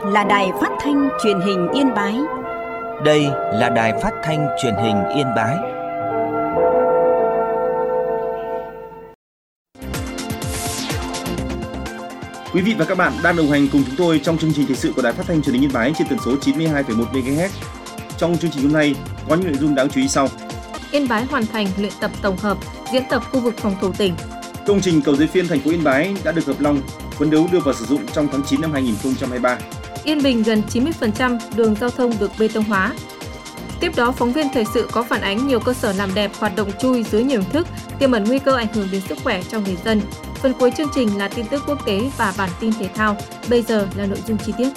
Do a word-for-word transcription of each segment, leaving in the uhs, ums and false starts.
là Đài Phát thanh Truyền hình Yên Bái. Đây là Đài Phát thanh Truyền hình Yên Bái. Quý vị và các bạn đang đồng hành cùng chúng tôi trong chương trình thời sự của Đài Phát thanh Truyền hình Yên Bái trên tần số chín mươi hai phẩy một mê ga héc. Trong chương trình hôm nay có những nội dung đáng chú ý sau. Yên Bái hoàn thành luyện tập tổng hợp, diễn tập khu vực phòng thủ tỉnh. Công trình cầu Giới Phiên thành phố Yên Bái đã được Hợp Long phấn đấu đưa vào sử dụng trong tháng chín năm hai nghìn không trăm hai mươi ba. Yên Bình gần chín mươi phần trăm đường giao thông được bê tông hóa. Tiếp đó, phóng viên thời sự có phản ánh nhiều cơ sở làm đẹp hoạt động chui dưới nhiều hình thức, tiềm ẩn nguy cơ ảnh hưởng đến sức khỏe cho người dân. Phần cuối chương trình là tin tức quốc tế và bản tin thể thao. Bây giờ là nội dung chi tiết.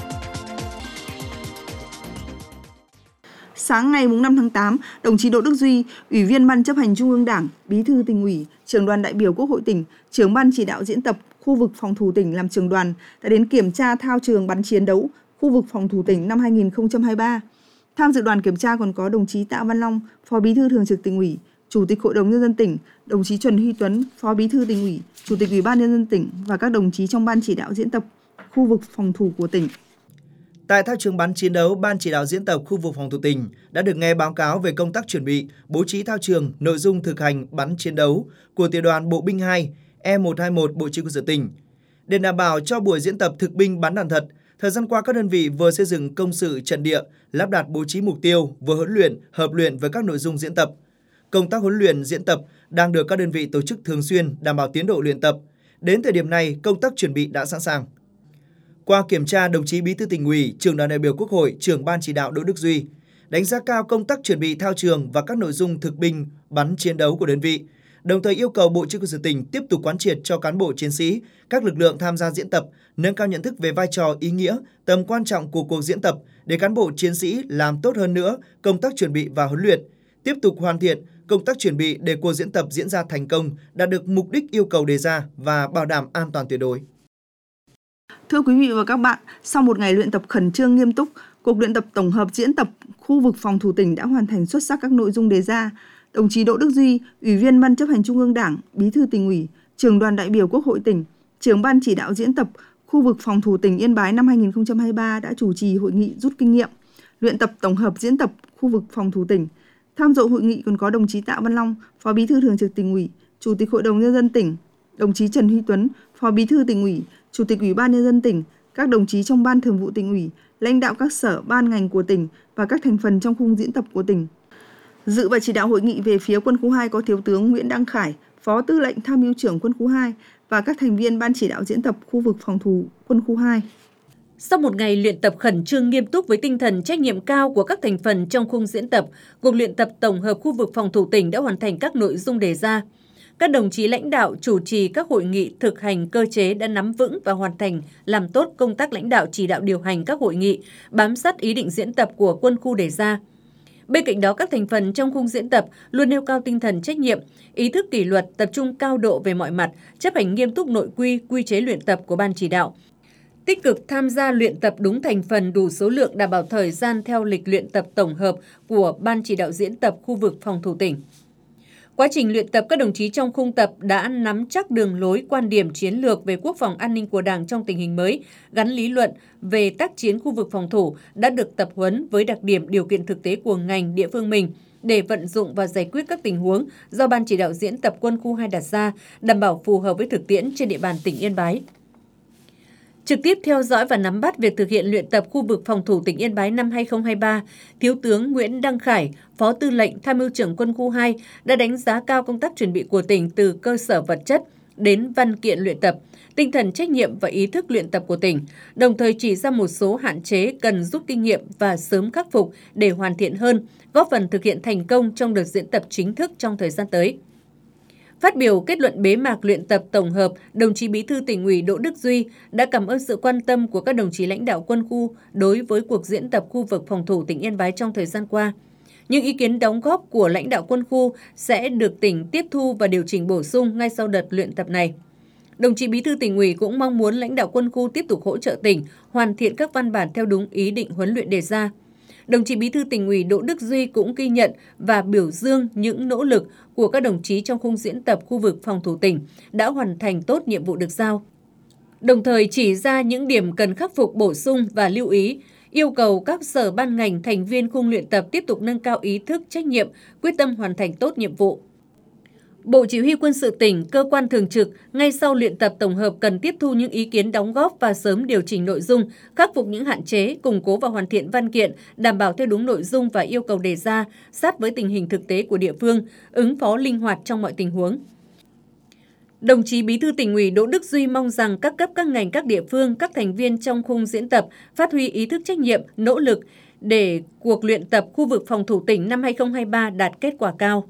Sáng ngày năm tháng tám, đồng chí Đỗ Đức Duy, Ủy viên Ban Chấp hành Trung ương Đảng, Bí thư Tỉnh ủy, Trưởng đoàn đại biểu Quốc hội tỉnh, Trưởng ban chỉ đạo diễn tập khu vực phòng thủ tỉnh làm trưởng đoàn đã đến kiểm tra thao trường bắn chiến đấu khu vực phòng thủ tỉnh năm hai nghìn không trăm hai mươi ba. Tham dự đoàn kiểm tra còn có đồng chí Tạ Văn Long, Phó Bí thư Thường trực Tỉnh ủy, Chủ tịch Hội đồng Nhân dân tỉnh, đồng chí Trần Huy Tuấn, Phó Bí thư Tỉnh ủy, Chủ tịch Ủy ban Nhân dân tỉnh và các đồng chí trong ban chỉ đạo diễn tập khu vực phòng thủ của tỉnh. Tại thao trường bắn chiến đấu, Ban chỉ đạo diễn tập khu vực phòng thủ tỉnh đã được nghe báo cáo về công tác chuẩn bị, bố trí thao trường, nội dung thực hành bắn chiến đấu của tiểu đoàn Bộ binh hai E một hai một Bộ Chỉ huy quân sự tỉnh. Để đảm bảo cho buổi diễn tập thực binh bắn đạn thật, thời gian qua các đơn vị vừa xây dựng công sự trận địa, lắp đặt bố trí mục tiêu, vừa huấn luyện, hợp luyện với các nội dung diễn tập. Công tác huấn luyện, diễn tập đang được các đơn vị tổ chức thường xuyên, đảm bảo tiến độ luyện tập. Đến thời điểm này, công tác chuẩn bị đã sẵn sàng. Qua kiểm tra, đồng chí Bí thư Tỉnh ủy, Trưởng đoàn đại biểu Quốc hội, Trưởng ban chỉ đạo Đỗ Đức Duy đánh giá cao công tác chuẩn bị thao trường và các nội dung thực binh bắn chiến đấu của đơn vị, đồng thời yêu cầu Bộ Chỉ huy quân sự tỉnh tiếp tục quán triệt cho cán bộ chiến sĩ, các lực lượng tham gia diễn tập nâng cao nhận thức về vai trò, ý nghĩa, tầm quan trọng của cuộc diễn tập để cán bộ chiến sĩ làm tốt hơn nữa công tác chuẩn bị và huấn luyện, tiếp tục hoàn thiện công tác chuẩn bị để cuộc diễn tập diễn ra thành công, đạt được mục đích yêu cầu đề ra và bảo đảm an toàn tuyệt đối. Thưa quý vị và các bạn, sau một ngày luyện tập khẩn trương nghiêm túc, cuộc luyện tập tổng hợp diễn tập khu vực phòng thủ tỉnh đã hoàn thành xuất sắc các nội dung đề ra. Đồng chí Đỗ Đức Duy, Ủy viên Ban Chấp hành Trung ương Đảng, Bí thư Tỉnh ủy, Trưởng đoàn đại biểu Quốc hội tỉnh, Trưởng ban chỉ đạo diễn tập khu vực phòng thủ tỉnh Yên Bái năm hai nghìn không trăm hai mươi ba đã chủ trì hội nghị rút kinh nghiệm, luyện tập tổng hợp diễn tập khu vực phòng thủ tỉnh. Tham dự hội nghị còn có đồng chí Tạ Văn Long, Phó Bí thư Thường trực Tỉnh ủy, Chủ tịch Hội đồng Nhân dân tỉnh, đồng chí Trần Huy Tuấn, Phó Bí thư Tỉnh ủy, Chủ tịch Ủy ban Nhân dân tỉnh, các đồng chí trong Ban Thường vụ Tỉnh ủy, lãnh đạo các sở ban ngành của tỉnh và các thành phần trong khung diễn tập của tỉnh. Dự và chỉ đạo hội nghị về phía quân khu hai có Thiếu tướng Nguyễn Đăng Khải, Phó Tư lệnh Tham mưu trưởng quân khu hai và các thành viên Ban chỉ đạo diễn tập khu vực phòng thủ quân khu hai. Sau một ngày luyện tập khẩn trương nghiêm túc với tinh thần trách nhiệm cao của các thành phần trong khung diễn tập, cuộc luyện tập tổng hợp khu vực phòng thủ tỉnh đã hoàn thành các nội dung đề ra. Các đồng chí lãnh đạo chủ trì các hội nghị thực hành cơ chế đã nắm vững và hoàn thành làm tốt công tác lãnh đạo chỉ đạo điều hành các hội nghị, bám sát ý định diễn tập của quân khu đề ra. Bên cạnh đó, các thành phần trong khung diễn tập luôn nêu cao tinh thần trách nhiệm, ý thức kỷ luật, tập trung cao độ về mọi mặt, chấp hành nghiêm túc nội quy, quy chế luyện tập của ban chỉ đạo. Tích cực tham gia luyện tập đúng thành phần, đủ số lượng, đảm bảo thời gian theo lịch luyện tập tổng hợp của ban chỉ đạo diễn tập khu vực phòng thủ tỉnh. Quá trình luyện tập, các đồng chí trong khung tập đã nắm chắc đường lối, quan điểm chiến lược về quốc phòng an ninh của Đảng trong tình hình mới, gắn lý luận về tác chiến khu vực phòng thủ, đã được tập huấn với đặc điểm điều kiện thực tế của ngành địa phương mình để vận dụng và giải quyết các tình huống do Ban chỉ đạo diễn tập quân khu hai đặt ra, đảm bảo phù hợp với thực tiễn trên địa bàn tỉnh Yên Bái. Trực tiếp theo dõi và nắm bắt việc thực hiện luyện tập khu vực phòng thủ tỉnh Yên Bái năm hai nghìn không trăm hai mươi ba, Thiếu tướng Nguyễn Đăng Khải, Phó Tư lệnh Tham mưu trưởng quân khu hai đã đánh giá cao công tác chuẩn bị của tỉnh từ cơ sở vật chất đến văn kiện luyện tập, tinh thần trách nhiệm và ý thức luyện tập của tỉnh, đồng thời chỉ ra một số hạn chế cần rút kinh nghiệm và sớm khắc phục để hoàn thiện hơn, góp phần thực hiện thành công trong đợt diễn tập chính thức trong thời gian tới. Phát biểu kết luận bế mạc luyện tập tổng hợp, đồng chí Bí thư Tỉnh ủy Đỗ Đức Duy đã cảm ơn sự quan tâm của các đồng chí lãnh đạo quân khu đối với cuộc diễn tập khu vực phòng thủ tỉnh Yên Bái trong thời gian qua. Những ý kiến đóng góp của lãnh đạo quân khu sẽ được tỉnh tiếp thu và điều chỉnh bổ sung ngay sau đợt luyện tập này. Đồng chí Bí thư Tỉnh ủy cũng mong muốn lãnh đạo quân khu tiếp tục hỗ trợ tỉnh hoàn thiện các văn bản theo đúng ý định huấn luyện đề ra. Đồng chí Bí thư Tỉnh ủy Đỗ Đức Duy cũng ghi nhận và biểu dương những nỗ lực của các đồng chí trong khung diễn tập khu vực phòng thủ tỉnh đã hoàn thành tốt nhiệm vụ được giao. đồng thời chỉ ra những điểm cần khắc phục bổ sung và lưu ý, yêu cầu các sở ban ngành thành viên khung luyện tập tiếp tục nâng cao ý thức, trách nhiệm, quyết tâm hoàn thành tốt nhiệm vụ. Bộ Chỉ huy Quân sự tỉnh, cơ quan thường trực, ngay sau luyện tập tổng hợp cần tiếp thu những ý kiến đóng góp và sớm điều chỉnh nội dung, khắc phục những hạn chế, củng cố và hoàn thiện văn kiện, đảm bảo theo đúng nội dung và yêu cầu đề ra, sát với tình hình thực tế của địa phương, ứng phó linh hoạt trong mọi tình huống. Đồng chí Bí thư Tỉnh ủy Đỗ Đức Duy mong rằng các cấp các ngành các địa phương, các thành viên trong khung diễn tập phát huy ý thức trách nhiệm, nỗ lực để cuộc luyện tập khu vực phòng thủ tỉnh năm hai không hai ba đạt kết quả cao.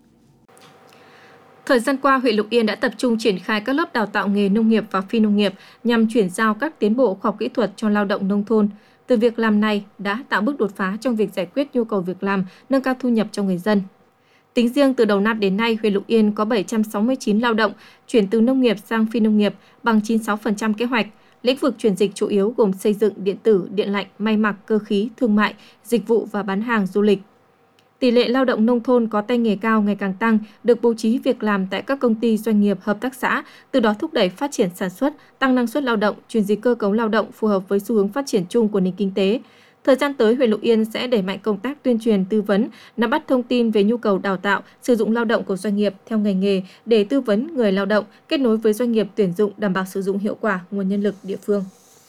Thời gian qua, huyện Lục Yên đã tập trung triển khai các lớp đào tạo nghề nông nghiệp và phi nông nghiệp nhằm chuyển giao các tiến bộ khoa học kỹ thuật cho lao động nông thôn. Từ việc làm này đã tạo bước đột phá trong việc giải quyết nhu cầu việc làm, nâng cao thu nhập cho người dân. Tính riêng từ đầu năm đến nay, huyện Lục Yên có bảy trăm sáu mươi chín lao động chuyển từ nông nghiệp sang phi nông nghiệp bằng chín mươi sáu phần trăm kế hoạch. Lĩnh vực chuyển dịch chủ yếu gồm xây dựng, điện tử, điện lạnh, may mặc, cơ khí, thương mại, dịch vụ và bán hàng du lịch. Tỷ lệ lao động nông thôn có tay nghề cao ngày càng tăng, được bố trí việc làm tại các công ty, doanh nghiệp, hợp tác xã, từ đó thúc đẩy phát triển sản xuất, tăng năng suất lao động, chuyển dịch cơ cấu lao động phù hợp với xu hướng phát triển chung của nền kinh tế. Thời gian tới, huyện Lục Yên sẽ đẩy mạnh công tác tuyên truyền, tư vấn, nắm bắt thông tin về nhu cầu đào tạo, sử dụng lao động của doanh nghiệp theo ngành nghề để tư vấn người lao động, kết nối với doanh nghiệp tuyển dụng, đảm bảo sử dụng hiệu quả nguồn nhân lực địa phương.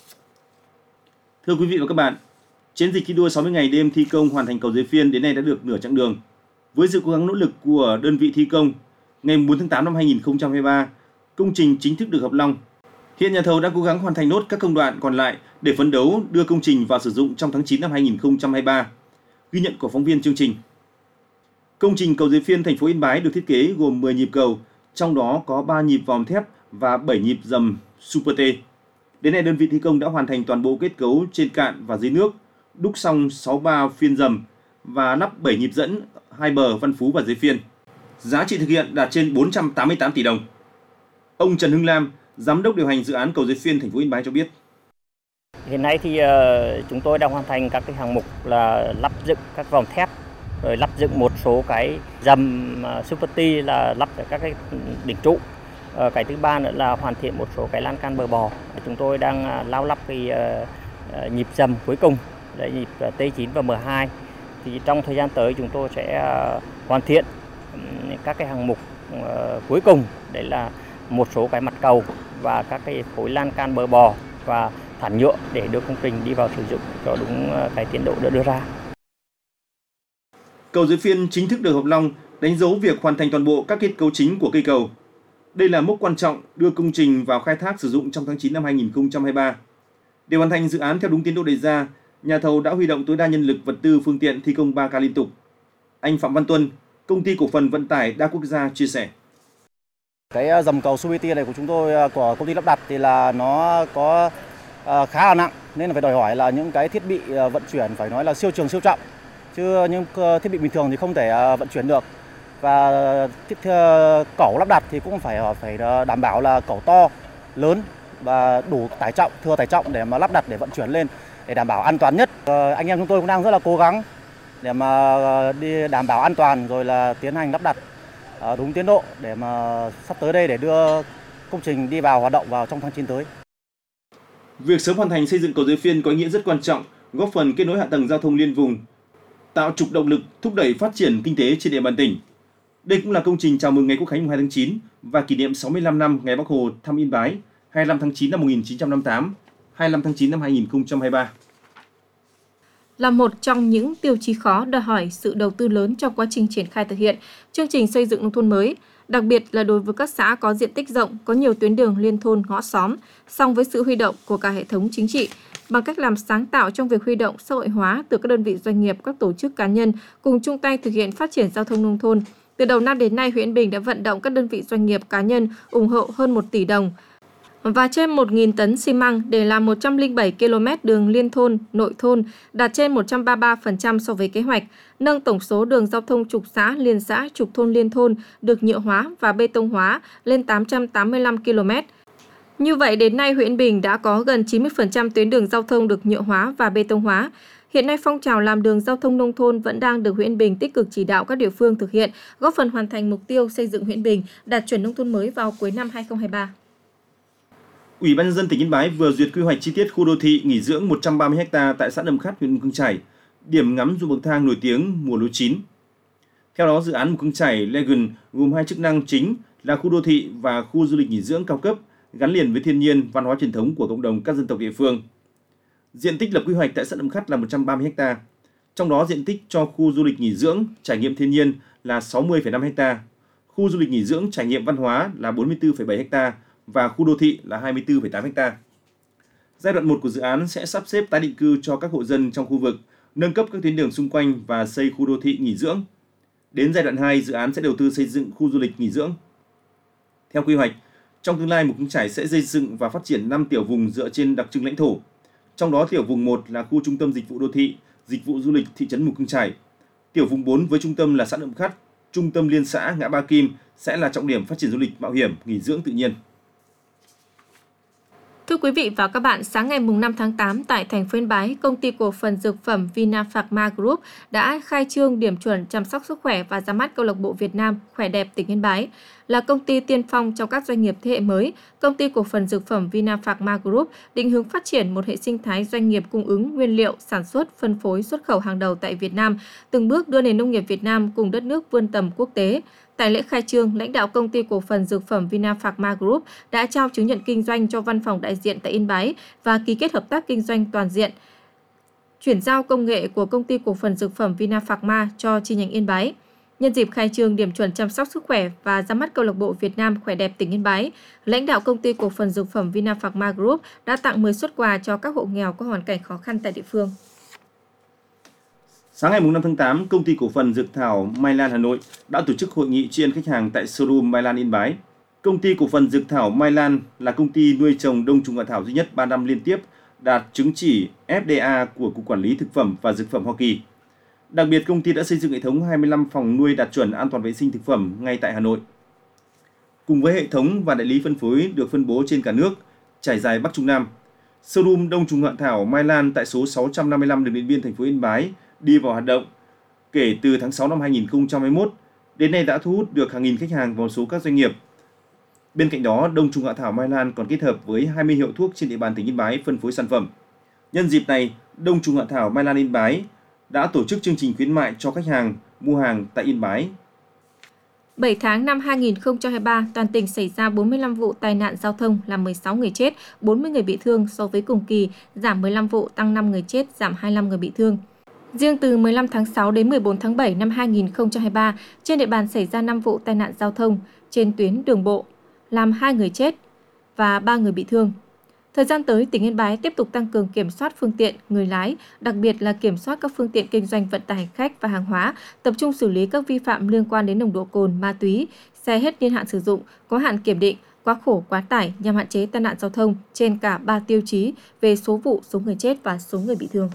Thưa quý vị và các bạn, chiến dịch thi đua sáu mươi ngày đêm thi công hoàn thành cầu Giới Phiên đến nay đã được nửa chặng đường. Với sự cố gắng nỗ lực của đơn vị thi công, ngày bốn tháng tám năm hai nghìn không trăm hai mươi ba, công trình chính thức được hợp long. Hiện nhà thầu đang cố gắng hoàn thành nốt các công đoạn còn lại để phấn đấu đưa công trình vào sử dụng trong tháng chín năm hai nghìn không trăm hai mươi ba. Ghi nhận của phóng viên chương trình. Công trình cầu Giới Phiên thành phố Yên Bái được thiết kế gồm mười nhịp cầu, trong đó có ba nhịp vòm thép và bảy nhịp dầm Super T. Đến nay đơn vị thi công đã hoàn thành toàn bộ kết cấu trên cạn và dưới nước, đúc xong sáu mươi ba phiên dầm và lắp bảy nhịp dẫn hai bờ Văn Phú và Giới Phiên. Giá trị thực hiện đạt trên bốn trăm tám mươi tám tỷ đồng. Ông Trần Hưng Lam, Giám đốc điều hành dự án cầu Giới Phiên thành phố Yên Bái cho biết. Hiện nay thì uh, chúng tôi đang hoàn thành các cái hạng mục là lắp dựng các vòm thép, rồi lắp dựng một số cái dầm uh, Super T là lắp ở các cái đỉnh trụ. Uh, cái thứ ba nữa là hoàn thiện một số cái lan can bờ bò. Chúng tôi đang uh, lao lắp cái uh, uh, nhịp dầm cuối cùng, là nhịp uh, T chín và M hai. Thì trong thời gian tới chúng tôi sẽ uh, hoàn thiện um, các cái hạng mục uh, cuối cùng, đấy là một số cái mặt cầu và các cái khối lan can bờ bò và thảm nhựa để đưa công trình đi vào sử dụng cho đúng cái tiến độ đã đưa ra. Cầu Giới Phiên chính thức được hợp long, đánh dấu việc hoàn thành toàn bộ các kết cấu chính của cây cầu. Đây là mốc quan trọng đưa công trình vào khai thác sử dụng trong tháng chín năm hai nghìn không trăm hai mươi ba. Để hoàn thành dự án theo đúng tiến độ đề ra, nhà thầu đã huy động tối đa nhân lực, vật tư, phương tiện thi công ba ca liên tục. Anh Phạm Văn Tuân, Công ty Cổ phần Vận tải Đa Quốc gia chia sẻ. Cái dầm cầu Super T này của chúng tôi, của công ty lắp đặt thì là nó có khá là nặng, nên là phải đòi hỏi là những cái thiết bị vận chuyển phải nói là siêu trường siêu trọng, chứ những thiết bị bình thường thì không thể vận chuyển được. Và thiết cẩu lắp đặt thì cũng phải phải đảm bảo là cẩu to, lớn và đủ tải trọng, thừa tải trọng để mà lắp đặt để vận chuyển lên để đảm bảo an toàn nhất. Anh em chúng tôi cũng đang rất là cố gắng để mà đi đảm bảo an toàn rồi là tiến hành lắp đặt đúng tiến độ để mà sắp tới đây để đưa công trình đi vào hoạt động vào trong tháng chín tới. Việc sớm hoàn thành xây dựng cầu Giới Phiên có ý nghĩa rất quan trọng, góp phần kết nối hạ tầng giao thông liên vùng, tạo trục động lực thúc đẩy phát triển kinh tế trên địa bàn tỉnh. Đây cũng là công trình chào mừng ngày Quốc khánh mùng hai tháng chín và kỷ niệm sáu mươi lăm năm ngày Bác Hồ thăm Yên Bái, hai mươi lăm tháng chín năm một nghìn chín trăm năm mươi tám, hai mươi lăm tháng chín năm hai nghìn không trăm hai mươi ba. Là một trong những tiêu chí khó đòi hỏi sự đầu tư lớn trong quá trình triển khai thực hiện chương trình xây dựng nông thôn mới, đặc biệt là đối với các xã có diện tích rộng, có nhiều tuyến đường liên thôn ngõ xóm, song với sự huy động của cả hệ thống chính trị, bằng cách làm sáng tạo trong việc huy động xã hội hóa từ các đơn vị doanh nghiệp, các tổ chức cá nhân cùng chung tay thực hiện phát triển giao thông nông thôn. Từ đầu năm đến nay, huyện Yên Bình đã vận động các đơn vị doanh nghiệp cá nhân ủng hộ hơn một tỷ đồng và trên một nghìn tấn xi măng để làm một trăm lẻ bảy ki lô mét đường liên thôn, nội thôn, đạt trên một trăm ba mươi ba phần trăm so với kế hoạch, nâng tổng số đường giao thông trục xã, liên xã, trục thôn liên thôn được nhựa hóa và bê tông hóa lên tám trăm tám mươi lăm ki lô mét. Như vậy, đến nay, huyện Yên Bình đã có gần chín mươi phần trăm tuyến đường giao thông được nhựa hóa và bê tông hóa. Hiện nay, phong trào làm đường giao thông nông thôn vẫn đang được huyện Yên Bình tích cực chỉ đạo các địa phương thực hiện, góp phần hoàn thành mục tiêu xây dựng huyện Yên Bình đạt chuẩn nông thôn mới vào cuối năm hai nghìn không trăm hai mươi ba. Ủy ban nhân dân tỉnh Yên Bái vừa duyệt quy hoạch chi tiết khu đô thị nghỉ dưỡng một trăm ba mươi héc ta tại xã Nậm Khắt, huyện Mù Căng Chải, điểm ngắm ruộng bậc thang nổi tiếng mùa lúa chín. Theo đó, dự án Mù Căng Chải Legend gồm hai chức năng chính là khu đô thị và khu du lịch nghỉ dưỡng cao cấp gắn liền với thiên nhiên, văn hóa truyền thống của cộng đồng các dân tộc địa phương. Diện tích lập quy hoạch tại xã Nậm Khắt là một trăm ba mươi héc ta, trong đó diện tích cho khu du lịch nghỉ dưỡng trải nghiệm thiên nhiên là sáu mươi phẩy năm héc ta, khu du lịch nghỉ dưỡng trải nghiệm văn hóa là bốn mươi tư phẩy bảy héc ta và khu đô thị là hai mươi tư phẩy tám héc ta. Giai đoạn một của dự án sẽ sắp xếp tái định cư cho các hộ dân trong khu vực, nâng cấp các tuyến đường xung quanh và xây khu đô thị nghỉ dưỡng. Đến giai đoạn hai, dự án sẽ đầu tư xây dựng khu du lịch nghỉ dưỡng. Theo quy hoạch, trong tương lai Mù Căng Chải sẽ xây dựng và phát triển năm tiểu vùng dựa trên đặc trưng lãnh thổ. Trong đó tiểu vùng một là khu trung tâm dịch vụ đô thị, dịch vụ du lịch thị trấn Mù Căng Chải. Tiểu vùng bốn với trung tâm là xã Nậm Khắt, trung tâm liên xã ngã Ba Kim sẽ là trọng điểm phát triển du lịch mạo hiểm, nghỉ dưỡng tự nhiên. Thưa quý vị và các bạn, sáng ngày năm tháng tám tại thành phố Yên Bái, công ty cổ phần dược phẩm Vinapharma Group đã khai trương điểm chuẩn chăm sóc sức khỏe và ra mắt câu lạc bộ Việt Nam Khỏe đẹp tỉnh Yên Bái. Là công ty tiên phong trong các doanh nghiệp thế hệ mới, công ty cổ phần dược phẩm Vinapharma Group định hướng phát triển một hệ sinh thái doanh nghiệp cung ứng nguyên liệu, sản xuất, phân phối, xuất khẩu hàng đầu tại Việt Nam, từng bước đưa nền nông nghiệp Việt Nam cùng đất nước vươn tầm quốc tế. Tại lễ khai trương, lãnh đạo công ty cổ phần dược phẩm Vinapharma Group đã trao chứng nhận kinh doanh cho văn phòng đại diện tại Yên Bái và ký kết hợp tác kinh doanh toàn diện, chuyển giao công nghệ của công ty cổ phần dược phẩm Vinapharma cho chi nhánh Yên Bái. Nhân dịp khai trương điểm chuẩn chăm sóc sức khỏe và ra mắt câu lạc bộ Việt Nam Khỏe đẹp tỉnh Yên Bái, lãnh đạo công ty cổ phần dược phẩm Vinapharma Group đã tặng mười suất quà cho các hộ nghèo có hoàn cảnh khó khăn tại địa phương. Sáng ngày năm tháng tám, công ty cổ phần dược thảo Mai Lan Hà Nội đã tổ chức hội nghị tri ân khách hàng tại showroom Mai Lan Yên Bái. Công ty cổ phần dược thảo Mai Lan là công ty nuôi trồng đông trùng hạ thảo duy nhất ba năm liên tiếp đạt chứng chỉ F D A của Cục Quản lý Thực phẩm và Dược phẩm Hoa Kỳ. Đặc biệt, công ty đã xây dựng hệ thống hai mươi lăm phòng nuôi đạt chuẩn an toàn vệ sinh thực phẩm ngay tại Hà Nội. Cùng với hệ thống và đại lý phân phối được phân bố trên cả nước, trải dài Bắc Trung Nam, showroom đông trùng hạ thảo Mai Lan tại số sáu trăm năm mươi lăm đường Điện Biên, thành phố Yên Bái đi vào hoạt động kể từ tháng sáu năm hai nghìn không trăm hai mươi mốt. Đến nay đã thu hút được hàng nghìn khách hàng và một số các doanh nghiệp. Bên cạnh đó, đông trùng hạ thảo Mai Lan còn kết hợp với hai mươi hiệu thuốc trên địa bàn tỉnh Yên Bái phân phối sản phẩm. Nhân dịp này, đông trùng hạ thảo Mai Lan Yên Bái đã tổ chức chương trình khuyến mại cho khách hàng mua hàng tại Yên Bái. bảy tháng năm hai nghìn không trăm hai mươi ba, toàn tỉnh xảy ra bốn mươi lăm vụ tai nạn giao thông, làm mười sáu người chết, bốn mươi người bị thương so với cùng kỳ, giảm mười lăm vụ, tăng năm người chết, giảm hai mươi lăm người bị thương. Riêng từ mười lăm tháng sáu đến mười bốn tháng bảy năm hai nghìn không trăm hai mươi ba, trên địa bàn xảy ra năm vụ tai nạn giao thông trên tuyến đường bộ, làm hai người chết và ba người bị thương. Thời gian tới, tỉnh Yên Bái tiếp tục tăng cường kiểm soát phương tiện, người lái, đặc biệt là kiểm soát các phương tiện kinh doanh vận tải hành khách và hàng hóa, tập trung xử lý các vi phạm liên quan đến nồng độ cồn, ma túy, xe hết niên hạn sử dụng, có hạn kiểm định, quá khổ, quá tải nhằm hạn chế tai nạn giao thông trên cả ba tiêu chí về số vụ, số người chết và số người bị thương.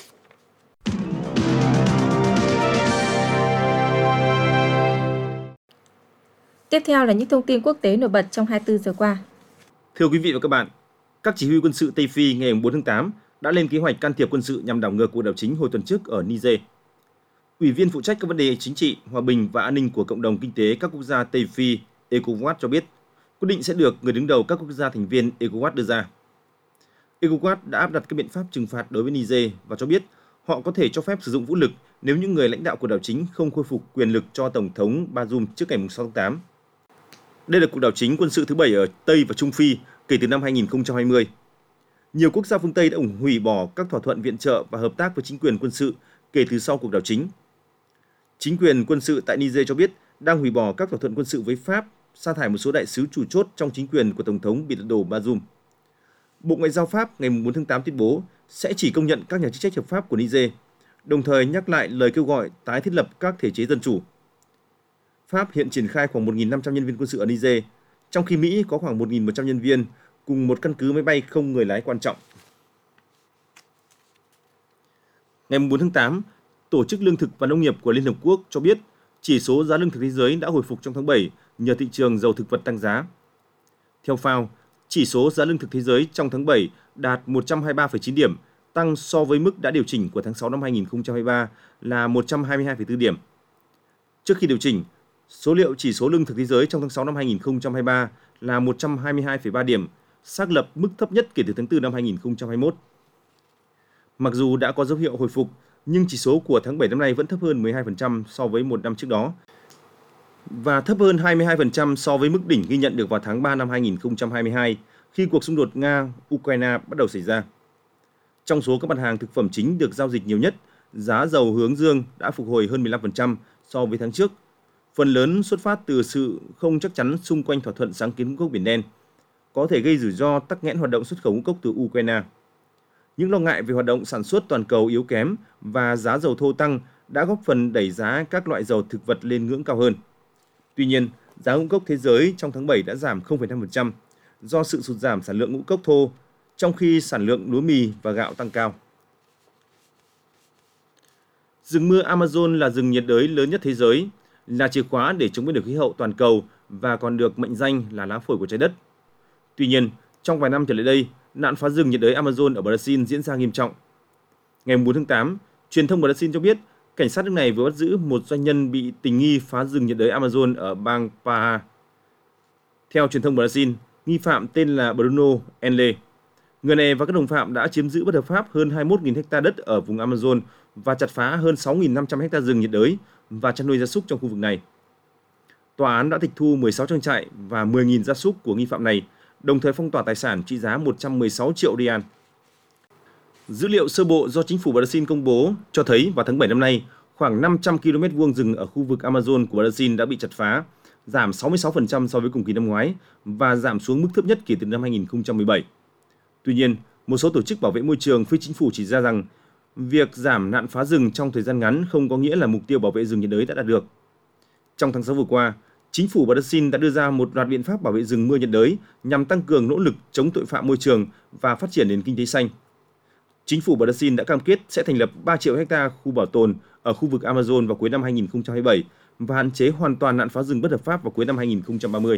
Tiếp theo là những thông tin quốc tế nổi bật trong hai mươi tư giờ qua. Thưa quý vị và các bạn, các chỉ huy quân sự Tây Phi ngày bốn tháng tám đã lên kế hoạch can thiệp quân sự nhằm đảo ngược cuộc đảo chính hồi tuần trước ở Niger. Ủy viên phụ trách các vấn đề chính trị, hòa bình và an ninh của Cộng đồng Kinh tế các quốc gia Tây Phi ECOWAS cho biết, quyết định sẽ được người đứng đầu các quốc gia thành viên ECOWAS đưa ra. ECOWAS đã áp đặt các biện pháp trừng phạt đối với Niger và cho biết họ có thể cho phép sử dụng vũ lực nếu những người lãnh đạo cuộc đảo chính không khôi phục quyền lực cho Tổng thống Bazoum trước ngày sáu tháng tám. Đây là cuộc đảo chính quân sự thứ bảy ở Tây và Trung Phi kể từ năm hai nghìn không trăm hai mươi. Nhiều quốc gia phương Tây đã ủng hủy bỏ các thỏa thuận viện trợ và hợp tác với chính quyền quân sự kể từ sau cuộc đảo chính. Chính quyền quân sự tại Niger cho biết đang hủy bỏ các thỏa thuận quân sự với Pháp, sa thải một số đại sứ chủ chốt trong chính quyền của Tổng thống bị lật đổ Bazoum. Bộ Ngoại giao Pháp ngày bốn tháng tám tuyên bố sẽ chỉ công nhận các nhà chức trách hợp pháp của Niger, đồng thời nhắc lại lời kêu gọi tái thiết lập các thể chế dân chủ. Pháp hiện triển khai khoảng một nghìn năm trăm nhân viên quân sự ở Niger, trong khi Mỹ có khoảng một nghìn một trăm nhân viên cùng một căn cứ máy bay không người lái quan trọng. Ngày bốn tháng tám, Tổ chức Lương thực và Nông nghiệp của Liên Hợp Quốc cho biết chỉ số giá lương thực thế giới đã hồi phục trong tháng bảy nhờ thị trường dầu thực vật tăng giá. Theo FAO, chỉ số giá lương thực thế giới trong tháng bảy đạt một trăm hai mươi ba phẩy chín điểm, tăng so với mức đã điều chỉnh của tháng sáu năm hai nghìn không trăm hai mươi ba là một trăm hai mươi hai phẩy bốn điểm. Trước khi điều chỉnh, số liệu chỉ số lương thực thế giới trong tháng sáu năm hai nghìn không trăm hai mươi ba là một trăm hai mươi hai phẩy ba điểm, xác lập mức thấp nhất kể từ tháng tư năm hai nghìn không trăm hai mươi mốt. Mặc dù đã có dấu hiệu hồi phục, nhưng chỉ số của tháng bảy năm nay vẫn thấp hơn mười hai phần trăm so với một năm trước đó và thấp hơn hai mươi hai phần trăm so với mức đỉnh ghi nhận được vào tháng ba năm hai nghìn không trăm hai mươi hai khi cuộc xung đột Nga-Ukraine bắt đầu xảy ra. Trong số các mặt hàng thực phẩm chính được giao dịch nhiều nhất, giá dầu hướng dương đã phục hồi hơn mười lăm phần trăm so với tháng trước. Phần lớn xuất phát từ sự không chắc chắn xung quanh thỏa thuận sáng kiến ngũ cốc Biển Đen, có thể gây rủi ro tắc nghẽn hoạt động xuất khẩu ngũ cốc từ Ukraine. Những lo ngại về hoạt động sản xuất toàn cầu yếu kém và giá dầu thô tăng đã góp phần đẩy giá các loại dầu thực vật lên ngưỡng cao hơn. Tuy nhiên, giá ngũ cốc thế giới trong tháng bảy đã giảm không phẩy năm phần trăm do sự sụt giảm sản lượng ngũ cốc thô, trong khi sản lượng lúa mì và gạo tăng cao. Rừng mưa Amazon là rừng nhiệt đới lớn nhất thế giới, là chìa khóa để chống biến đổi khí hậu toàn cầu và còn được mệnh danh là lá phổi của trái đất. Tuy nhiên, trong vài năm trở lại đây, nạn phá rừng nhiệt đới Amazon ở Brazil diễn ra nghiêm trọng. Ngày bốn tháng tám, truyền thông Brazil cho biết cảnh sát nước này vừa bắt giữ một doanh nhân bị tình nghi phá rừng nhiệt đới Amazon ở bang Pará. Theo truyền thông Brazil, nghi phạm tên là Bruno Enle. Người này và các đồng phạm đã chiếm giữ bất hợp pháp hơn hai mươi mốt nghìn ha đất ở vùng Amazon và chặt phá hơn sáu nghìn năm trăm ha rừng nhiệt đới và chăn nuôi gia súc trong khu vực này. Tòa án đã tịch thu mười sáu trang trại và mười nghìn gia súc của nghi phạm này, đồng thời phong tỏa tài sản trị giá một trăm mười sáu triệu rial. Dữ liệu sơ bộ do chính phủ Brazil công bố cho thấy vào tháng bảy năm nay, khoảng năm trăm ki lô mét vuông rừng ở khu vực Amazon của Brazil đã bị chặt phá, giảm sáu mươi sáu phần trăm so với cùng kỳ năm ngoái và giảm xuống mức thấp nhất kể từ năm hai nghìn không trăm mười bảy. Tuy nhiên, một số tổ chức bảo vệ môi trường phi chính phủ chỉ ra rằng việc giảm nạn phá rừng trong thời gian ngắn không có nghĩa là mục tiêu bảo vệ rừng nhiệt đới đã đạt được. Trong tháng sáu vừa qua, chính phủ Brazil đã đưa ra một loạt biện pháp bảo vệ rừng mưa nhiệt đới nhằm tăng cường nỗ lực chống tội phạm môi trường và phát triển nền kinh tế xanh. Chính phủ Brazil đã cam kết sẽ thành lập ba triệu ha khu bảo tồn ở khu vực Amazon vào cuối năm hai nghìn không trăm hai mươi bảy và hạn chế hoàn toàn nạn phá rừng bất hợp pháp vào cuối năm hai nghìn không trăm ba mươi.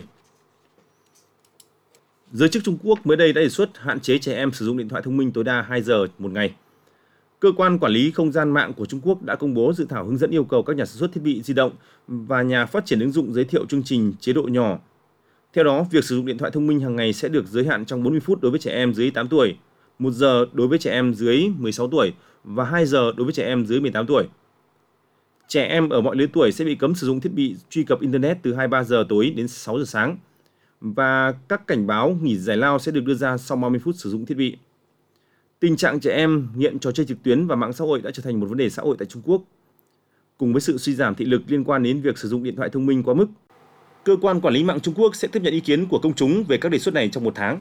Giới chức Trung Quốc mới đây đã đề xuất hạn chế trẻ em sử dụng điện thoại thông minh tối đa hai giờ một ngày. Cơ quan quản lý không gian mạng của Trung Quốc đã công bố dự thảo hướng dẫn yêu cầu các nhà sản xuất thiết bị di động và nhà phát triển ứng dụng giới thiệu chương trình chế độ nhỏ. Theo đó, việc sử dụng điện thoại thông minh hàng ngày sẽ được giới hạn trong bốn mươi phút đối với trẻ em dưới tám tuổi, một giờ đối với trẻ em dưới mười sáu tuổi và hai giờ đối với trẻ em dưới mười tám tuổi. Trẻ em ở mọi lứa tuổi sẽ bị cấm sử dụng thiết bị truy cập Internet từ hai mươi ba giờ tối đến sáu giờ sáng và các cảnh báo nghỉ giải lao sẽ được đưa ra sau ba mươi phút sử dụng thiết bị. Tình trạng trẻ em nghiện trò chơi trực tuyến và mạng xã hội đã trở thành một vấn đề xã hội tại Trung Quốc. Cùng với sự suy giảm thị lực liên quan đến việc sử dụng điện thoại thông minh quá mức, cơ quan quản lý mạng Trung Quốc sẽ tiếp nhận ý kiến của công chúng về các đề xuất này trong một tháng.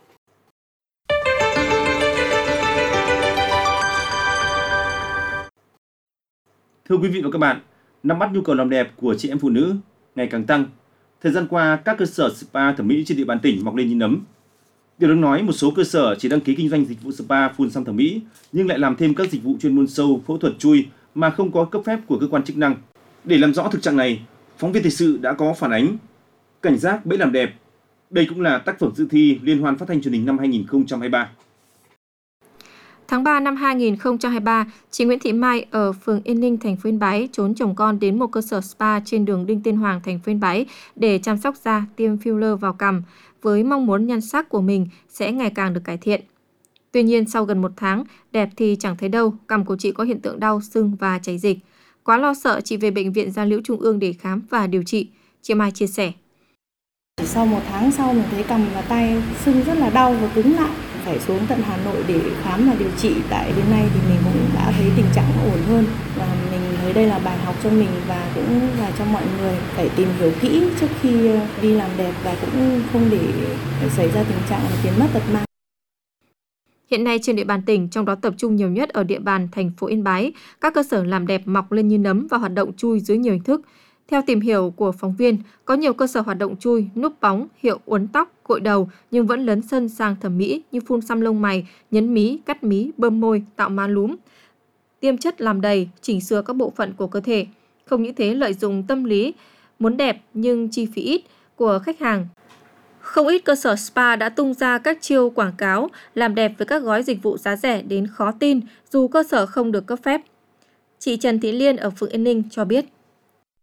Thưa quý vị và các bạn, nắm bắt nhu cầu làm đẹp của chị em phụ nữ ngày càng tăng. Thời gian qua, các cơ sở spa thẩm mỹ trên địa bàn tỉnh mọc lên như nấm. Điều đáng nói, một số cơ sở chỉ đăng ký kinh doanh dịch vụ spa phun xăm thẩm mỹ nhưng lại làm thêm các dịch vụ chuyên môn sâu, phẫu thuật chui mà không có cấp phép của cơ quan chức năng. Để làm rõ thực trạng này, phóng viên thời sự đã có phản ánh cảnh giác bẫy làm đẹp. Đây cũng là tác phẩm dự thi Liên hoan phát thanh truyền hình năm hai nghìn không trăm hai mươi ba. Tháng ba năm hai nghìn không trăm hai mươi ba, chị Nguyễn Thị Mai ở phường Yên Ninh, thành phố Yên Bái trốn chồng con đến một cơ sở spa trên đường Đinh Tiên Hoàng, thành phố Yên Bái để chăm sóc da, tiêm filler vào cằm với mong muốn nhan sắc của mình sẽ ngày càng được cải thiện. Tuy nhiên, sau gần một tháng, đẹp thì chẳng thấy đâu, cằm của chị có hiện tượng đau, sưng và chảy dịch. Quá lo sợ, chị về Bệnh viện Da Liễu Trung ương để khám và điều trị. Chị Mai chia sẻ. Sau một tháng sau mình thấy cằm và tay sưng rất là đau và cứng lại. Phải xuống tận Hà Nội để khám và điều trị. Tại đến nay thì mình cũng đã thấy tình trạng nó ổn hơn. Và mình thấy đây là bài học cho mình và cũng là cho mọi người phải tìm hiểu kỹ trước khi đi làm đẹp và cũng không để xảy ra tình trạng là tiền mất tật mang. Hiện nay trên địa bàn tỉnh, trong đó tập trung nhiều nhất ở địa bàn thành phố Yên Bái, các cơ sở làm đẹp mọc lên như nấm và hoạt động chui dưới nhiều hình thức. Theo tìm hiểu của phóng viên, có nhiều cơ sở hoạt động chui, núp bóng, hiệu uốn tóc, gội đầu nhưng vẫn lấn sân sang thẩm mỹ như phun xăm lông mày, nhấn mí, cắt mí, bơm môi, tạo má lúm, tiêm chất làm đầy, chỉnh sửa các bộ phận của cơ thể. Không những thế, lợi dụng tâm lý muốn đẹp nhưng chi phí ít của khách hàng. Không ít cơ sở spa đã tung ra các chiêu quảng cáo làm đẹp với các gói dịch vụ giá rẻ đến khó tin dù cơ sở không được cấp phép. Chị Trần Thị Liên ở phường Yên Ninh cho biết.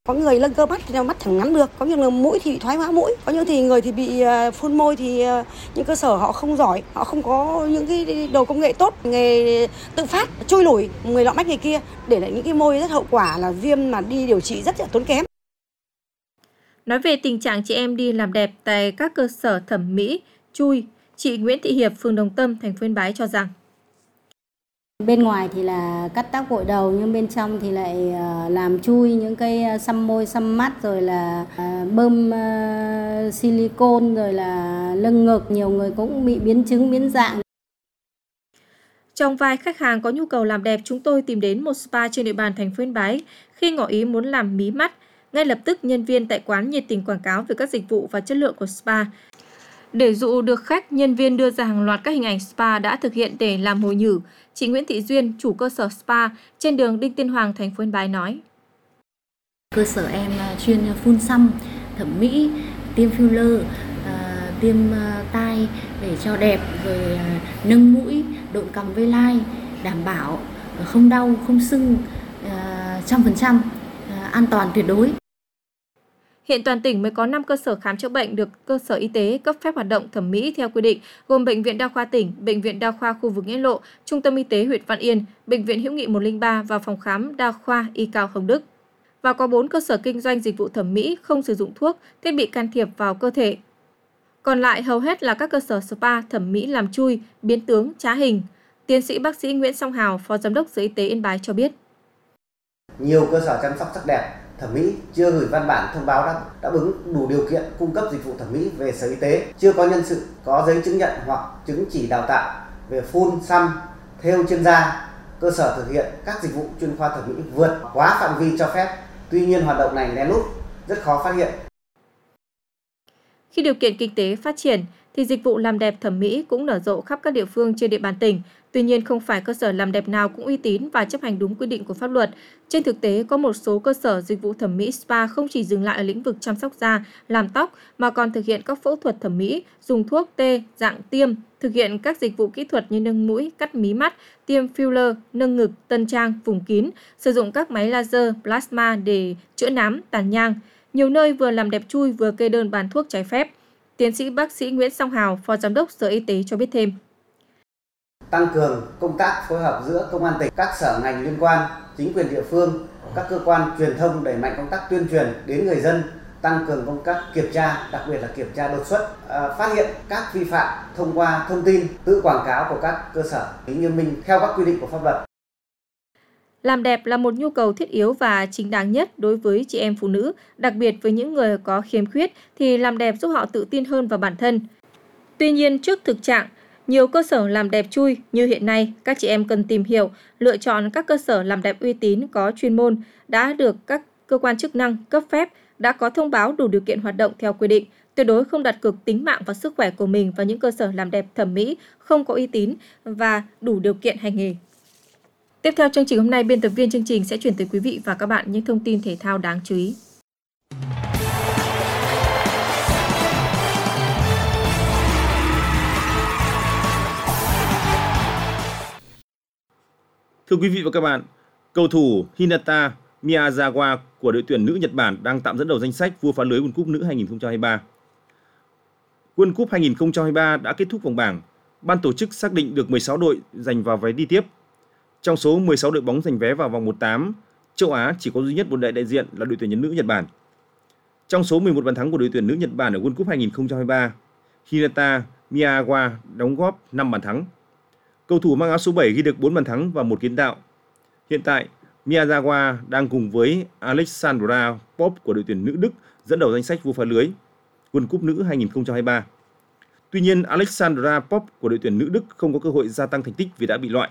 Có người nâng cơ mắt thì mắt thẳng ngắn được, có những người mũi thì bị thoái hóa mũi, có những thì người thì bị phun môi, thì những cơ sở họ không giỏi, họ không có những cái đồ công nghệ tốt, nghề tự phát, trôi lủi, người lọ mách người kia, để lại những cái môi rất hậu quả là viêm mà đi điều trị rất là tốn kém. Nói về tình trạng chị em đi làm đẹp tại các cơ sở thẩm mỹ chui, chị Nguyễn Thị Hiệp, phường Đồng Tâm, thành phố Yên Bái cho rằng bên ngoài thì là cắt tóc gội đầu, nhưng bên trong thì lại làm chui những cái xăm môi, xăm mắt, rồi là bơm silicone, rồi là lưng ngực. Nhiều người cũng bị biến chứng, biến dạng. Trong vai khách hàng có nhu cầu làm đẹp, chúng tôi tìm đến một spa trên địa bàn thành phố Yên Bái. Khi ngỏ ý muốn làm mí mắt, ngay lập tức nhân viên tại quán nhiệt tình quảng cáo về các dịch vụ và chất lượng của spa. Để dụ được khách, nhân viên đưa ra hàng loạt các hình ảnh spa đã thực hiện để làm mồi nhử. Chị Nguyễn Thị Duyên, chủ cơ sở spa trên đường Đinh Tiên Hoàng, thành phố Yên Bái nói: Cơ sở em chuyên phun xăm, thẩm mỹ, tiêm filler, tiêm tai để cho đẹp, rồi nâng mũi, độn cằm với lai, đảm bảo không đau, không sưng, một trăm phần trăm an toàn tuyệt đối. Hiện toàn tỉnh mới có năm cơ sở khám chữa bệnh được cơ sở y tế cấp phép hoạt động thẩm mỹ theo quy định, gồm Bệnh viện Đa khoa tỉnh, Bệnh viện Đa khoa khu vực Nghĩa Lộ, Trung tâm Y tế huyện Văn Yên, Bệnh viện Hữu nghị một không ba và Phòng khám Đa khoa Y Cao Hồng Đức. Và có bốn cơ sở kinh doanh dịch vụ thẩm mỹ không sử dụng thuốc, thiết bị can thiệp vào cơ thể. Còn lại hầu hết là các cơ sở spa thẩm mỹ làm chui, biến tướng, trá hình. Tiến sĩ bác sĩ Nguyễn Song Hào, Phó Giám đốc Sở Y tế Yên Bái cho biết: Nhiều cơ sở chăm sóc sắc đẹp, thẩm mỹ chưa gửi văn bản thông báo đáp, đáp ứng đủ điều kiện cung cấp dịch vụ thẩm mỹ về Sở Y tế, chưa có nhân sự có giấy chứng nhận hoặc chứng chỉ đào tạo về phun, xăm, thêu trên da. Cơ sở thực hiện các dịch vụ chuyên khoa thẩm mỹ vượt quá phạm vi cho phép. Tuy nhiên hoạt động này lén lút, rất khó phát hiện. Khi điều kiện kinh tế phát triển thì dịch vụ làm đẹp thẩm mỹ cũng nở rộ khắp các địa phương trên địa bàn tỉnh. Tuy nhiên, không phải cơ sở làm đẹp nào cũng uy tín và chấp hành đúng quy định của pháp luật. Trên thực tế, có một số cơ sở dịch vụ thẩm mỹ spa không chỉ dừng lại ở lĩnh vực chăm sóc da, làm tóc mà còn thực hiện các phẫu thuật thẩm mỹ, dùng thuốc tê, dạng tiêm, thực hiện các dịch vụ kỹ thuật như nâng mũi, cắt mí mắt, tiêm filler, nâng ngực, tân trang, vùng kín, sử dụng các máy laser, plasma để chữa nám, tàn nhang. Nhiều nơi vừa làm đẹp chui vừa kê đơn bán thuốc trái phép. Tiến sĩ bác sĩ Nguyễn Song Hào, Phó Giám đốc Sở Y tế cho biết thêm: Tăng cường công tác phối hợp giữa công an tỉnh, các sở ngành liên quan, chính quyền địa phương, các cơ quan truyền thông đẩy mạnh công tác tuyên truyền đến người dân, tăng cường công tác kiểm tra, đặc biệt là kiểm tra đột xuất, à, phát hiện các vi phạm thông qua thông tin, tự quảng cáo của các cơ sở nghiêm minh theo các quy định của pháp luật. Làm đẹp là một nhu cầu thiết yếu và chính đáng nhất đối với chị em phụ nữ, đặc biệt với những người có khiếm khuyết thì làm đẹp giúp họ tự tin hơn vào bản thân. Tuy nhiên, trước thực trạng nhiều cơ sở làm đẹp chui như hiện nay, các chị em cần tìm hiểu, lựa chọn các cơ sở làm đẹp uy tín có chuyên môn, đã được các cơ quan chức năng cấp phép, đã có thông báo đủ điều kiện hoạt động theo quy định, tuyệt đối không đặt cược tính mạng và sức khỏe của mình vào những cơ sở làm đẹp thẩm mỹ không có uy tín và đủ điều kiện hành nghề. Tiếp theo chương trình hôm nay, biên tập viên chương trình sẽ chuyển tới quý vị và các bạn những thông tin thể thao đáng chú ý. Thưa quý vị và các bạn, cầu thủ Hinata Miyazawa của đội tuyển nữ Nhật Bản đang tạm dẫn đầu danh sách vua phá lưới World Cup nữ hai không hai ba. World Cup hai không hai ba đã kết thúc vòng bảng. Ban tổ chức xác định được mười sáu đội giành vào vé đi tiếp. Trong số mười sáu đội bóng giành vé vào vòng một phần tám, châu Á chỉ có duy nhất một đại đại diện là đội tuyển nữ Nhật Bản. Trong số mười một bàn thắng của đội tuyển nữ Nhật Bản ở World Cup hai không hai ba, Hinata Miyazawa đóng góp năm bàn thắng. Cầu thủ mang áo số bảy ghi được bốn bàn thắng và một kiến tạo. Hiện tại, Miyazawa đang cùng với Alexandra Popp của đội tuyển nữ Đức dẫn đầu danh sách vua phá lưới World Cup nữ hai không hai ba. Tuy nhiên, Alexandra Popp của đội tuyển nữ Đức không có cơ hội gia tăng thành tích vì đã bị loại.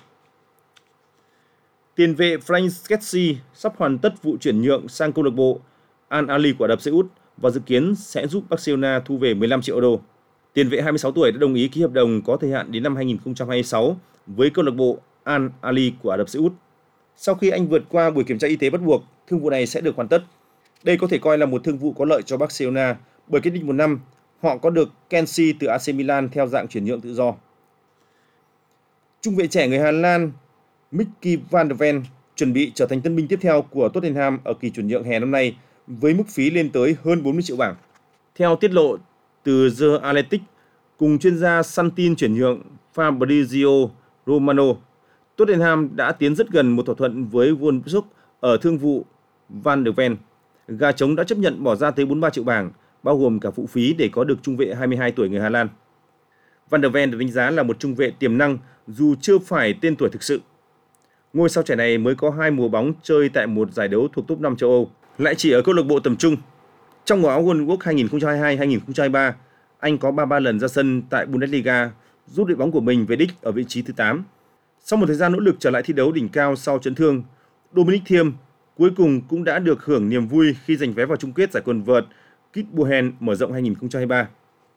Tiền vệ Frank Kessie sắp hoàn tất vụ chuyển nhượng sang câu lạc bộ Al Ahly của Ả Rập Xê Út và dự kiến sẽ giúp Barcelona thu về mười lăm triệu euro. Tiền vệ hai mươi sáu tuổi đã đồng ý ký hợp đồng có thời hạn đến năm hai không hai sáu với câu lạc bộ Al Ahly của Ả Rập Xê Út. Sau khi anh vượt qua buổi kiểm tra y tế bắt buộc, thương vụ này sẽ được hoàn tất. Đây có thể coi là một thương vụ có lợi cho Barcelona bởi kết định một năm, họ có được Kessie từ a xê Milan theo dạng chuyển nhượng tự do. Trung vệ trẻ người Hà Lan Mickey van der Ven chuẩn bị trở thành tân binh tiếp theo của Tottenham ở kỳ chuyển nhượng hè năm nay với mức phí lên tới hơn bốn mươi triệu bảng. Theo tiết lộ từ The Athletic, cùng chuyên gia săn tin chuyển nhượng Fabrizio Romano, Tottenham đã tiến rất gần một thỏa thuận với Wolfsburg ở thương vụ Van de Ven. Gà trống đã chấp nhận bỏ ra tới bốn mươi ba triệu bảng, bao gồm cả phụ phí để có được trung vệ hai mươi hai tuổi người Hà Lan. Van de Ven được đánh giá là một trung vệ tiềm năng dù chưa phải tên tuổi thực sự. Ngôi sao trẻ này mới có hai mùa bóng chơi tại một giải đấu thuộc top năm châu Âu, lại chỉ ở câu lạc bộ tầm trung. Trong mùa áo Wolfsburg hai nghìn không trăm hai mươi hai hai nghìn không trăm hai mươi ba, anh có ba mươi ba lần ra sân tại Bundesliga, giúp đội bóng của mình về đích ở vị trí thứ tám. Sau một thời gian nỗ lực trở lại thi đấu đỉnh cao sau chấn thương, Dominic Thiem cuối cùng cũng đã được hưởng niềm vui khi giành vé vào chung kết giải quần vợt Kitzbühel mở rộng hai nghìn không trăm hai mươi ba.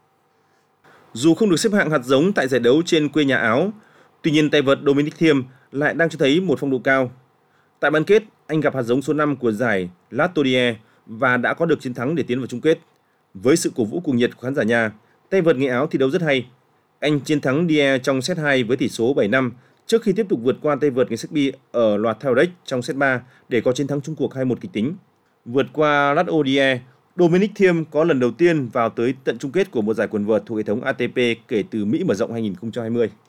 Dù không được xếp hạng hạt giống tại giải đấu trên quê nhà Áo, tuy nhiên tay vợt Dominic Thiem lại đang cho thấy một phong độ cao. Tại bán kết, anh gặp hạt giống số năm của giải Latour và đã có được chiến thắng để tiến vào chung kết. Với sự cổ vũ cuồng nhiệt của khán giả nhà, tay vợt người Áo thi đấu rất hay. Anh chiến thắng Dier trong set hai với tỷ số bảy năm trước khi tiếp tục vượt qua tay vợt người Serbia ở loạt Taurex trong set ba để có chiến thắng chung cuộc hai một kịch tính. Vượt qua Latour, Dominic Thiem có lần đầu tiên vào tới tận chung kết của một giải quần vợt thuộc hệ thống a tê pê kể từ Mỹ mở rộng hai nghìn không trăm hai mươi.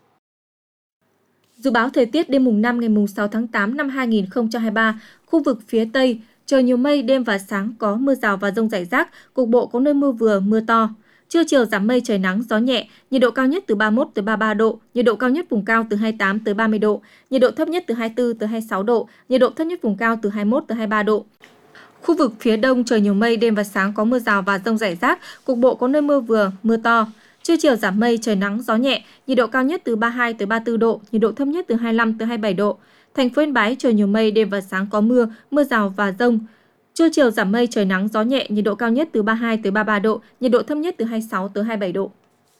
Dự báo thời tiết đêm mùng năm ngày mùng sáu tháng tám năm hai nghìn không trăm hai mươi ba, khu vực phía Tây, trời nhiều mây, đêm và sáng có mưa rào và dông rải rác, cục bộ có nơi mưa vừa, mưa to. Trưa chiều giảm mây, trời nắng, gió nhẹ, nhiệt độ cao nhất từ ba mươi mốt tới ba mươi ba độ, nhiệt độ cao nhất vùng cao từ hai mươi tám tới ba mươi độ, nhiệt độ thấp nhất từ hai mươi tư tới hai mươi sáu độ, nhiệt độ thấp nhất vùng cao từ hai mươi mốt tới hai mươi ba độ. Khu vực phía Đông trời nhiều mây, đêm và sáng có mưa rào và dông rải rác, cục bộ có nơi mưa vừa, mưa to. Trưa chiều giảm mây, trời nắng, gió nhẹ, nhiệt độ cao nhất từ ba mươi hai tới ba mươi tư độ, nhiệt độ thấp nhất từ hai mươi lăm tới hai mươi bảy độ. Thành phố Yên Bái trời nhiều mây, đêm và sáng có mưa, mưa rào và dông. Trưa chiều giảm mây, trời nắng, gió nhẹ, nhiệt độ cao nhất từ ba mươi hai tới ba mươi ba độ, nhiệt độ thấp nhất từ hai mươi sáu tới hai mươi bảy độ.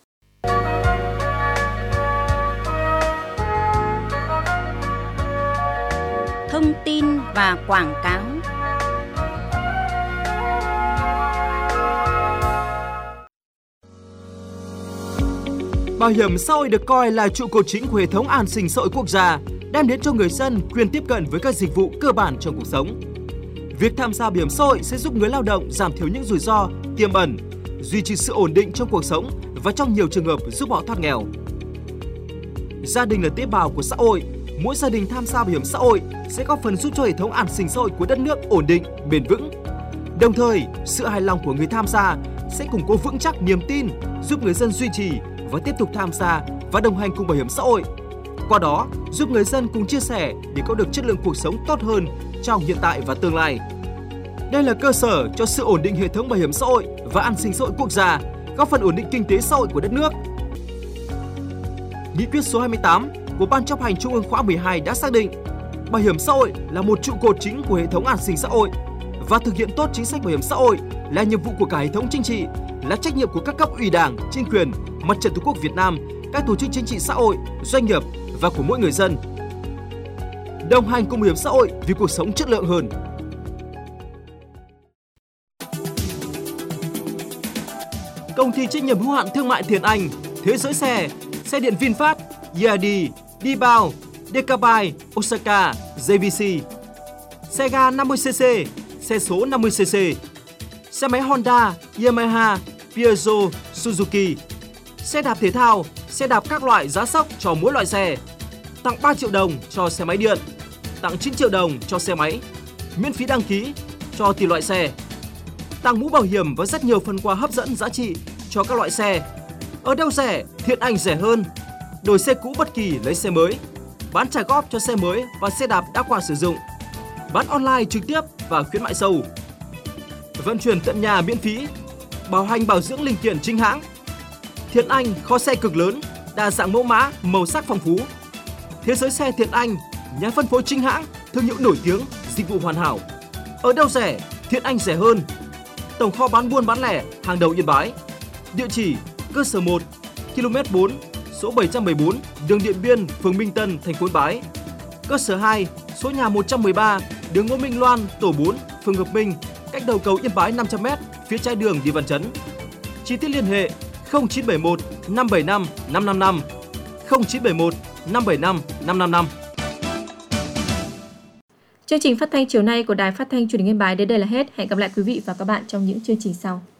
Thông tin và quảng cáo. Bảo hiểm xã hội được coi là trụ cột chính của hệ thống an sinh xã hội quốc gia, đem đến cho người dân quyền tiếp cận với các dịch vụ cơ bản trong cuộc sống. Việc tham gia bảo hiểm xã hội sẽ giúp người lao động giảm thiểu những rủi ro tiềm ẩn, duy trì sự ổn định trong cuộc sống và trong nhiều trường hợp giúp họ thoát nghèo. Gia đình là tế bào của xã hội, mỗi gia đình tham gia bảo hiểm xã hội sẽ góp phần giúp cho hệ thống an sinh xã hội của đất nước ổn định, bền vững. Đồng thời, sự hài lòng của người tham gia sẽ củng cố vững chắc niềm tin, giúp người dân duy trì và tiếp tục tham gia và đồng hành cùng bảo hiểm xã hội. Qua đó, giúp người dân cùng chia sẻ để có được chất lượng cuộc sống tốt hơn trong hiện tại và tương lai. Đây là cơ sở cho sự ổn định hệ thống bảo hiểm xã hội và an sinh xã hội quốc gia, góp phần ổn định kinh tế xã hội của đất nước. Nghị quyết số hai mươi tám của Ban chấp hành Trung ương khóa mười hai đã xác định bảo hiểm xã hội là một trụ cột chính của hệ thống an sinh xã hội và thực hiện tốt chính sách bảo hiểm xã hội là nhiệm vụ của cả hệ thống chính trị, là trách nhiệm của các cấp ủy Đảng, chính quyền, Mặt trận Tổ quốc Việt Nam, các tổ chức chính trị xã hội, doanh nghiệp và của mỗi người dân. Đồng hành cùng bảo hiểm xã hội vì cuộc sống chất lượng hơn. Công ty trách nhiệm hữu hạn thương mại Thiện Anh, Thế giới xe, xe điện VinFast, e i đê, Dibao, Decabai, Osaka, giê vê xê, xe ga năm mươi xê xê, xe số năm mươi xê xê, xe máy Honda, Yamaha, Peugeot, Suzuki, xe đạp thể thao, xe đạp các loại giá sốc cho mỗi loại xe, tặng ba triệu đồng cho xe máy điện, tặng chín triệu đồng cho xe máy, miễn phí đăng ký cho tùy loại xe, tặng mũ bảo hiểm và rất nhiều phần quà hấp dẫn giá trị cho các loại xe. Ở đâu rẻ, Thiện Anh rẻ hơn. Đổi xe cũ bất kỳ lấy xe mới, bán trả góp cho xe mới và xe đạp đã qua sử dụng, bán online trực tiếp và khuyến mại sâu, vận chuyển tận nhà miễn phí, bảo hành bảo dưỡng linh kiện chính hãng. Thiện Anh kho xe cực lớn, đa dạng mẫu mã, màu sắc phong phú. Thế giới xe Thiện Anh, nhà phân phối chính hãng, thương hiệu nổi tiếng, dịch vụ hoàn hảo. Ở đâu rẻ, Thiện Anh rẻ hơn. Tổng kho bán buôn bán lẻ hàng đầu Yên Bái. Địa chỉ cơ sở một, ki lô mét bốn, số bảy trăm mười bốn, đường Điện Biên, phường Minh Tân, thành phố Yên Bái. Cơ sở hai, số nhà một trăm mười ba, đường Ngô Minh Loan, tổ bốn, phường Hợp Minh, cách đầu cầu Yên Bái năm trăm mét, phía trái đường đi Văn Chấn. Chi tiết liên hệ không chín bảy một năm bảy năm năm năm năm, không chín bảy một năm bảy năm năm năm năm. Chương trình phát thanh chiều nay của Đài Phát thanh Truyền hình Yên Bái đến đây là hết. Hẹn gặp lại quý vị và các bạn trong những chương trình sau.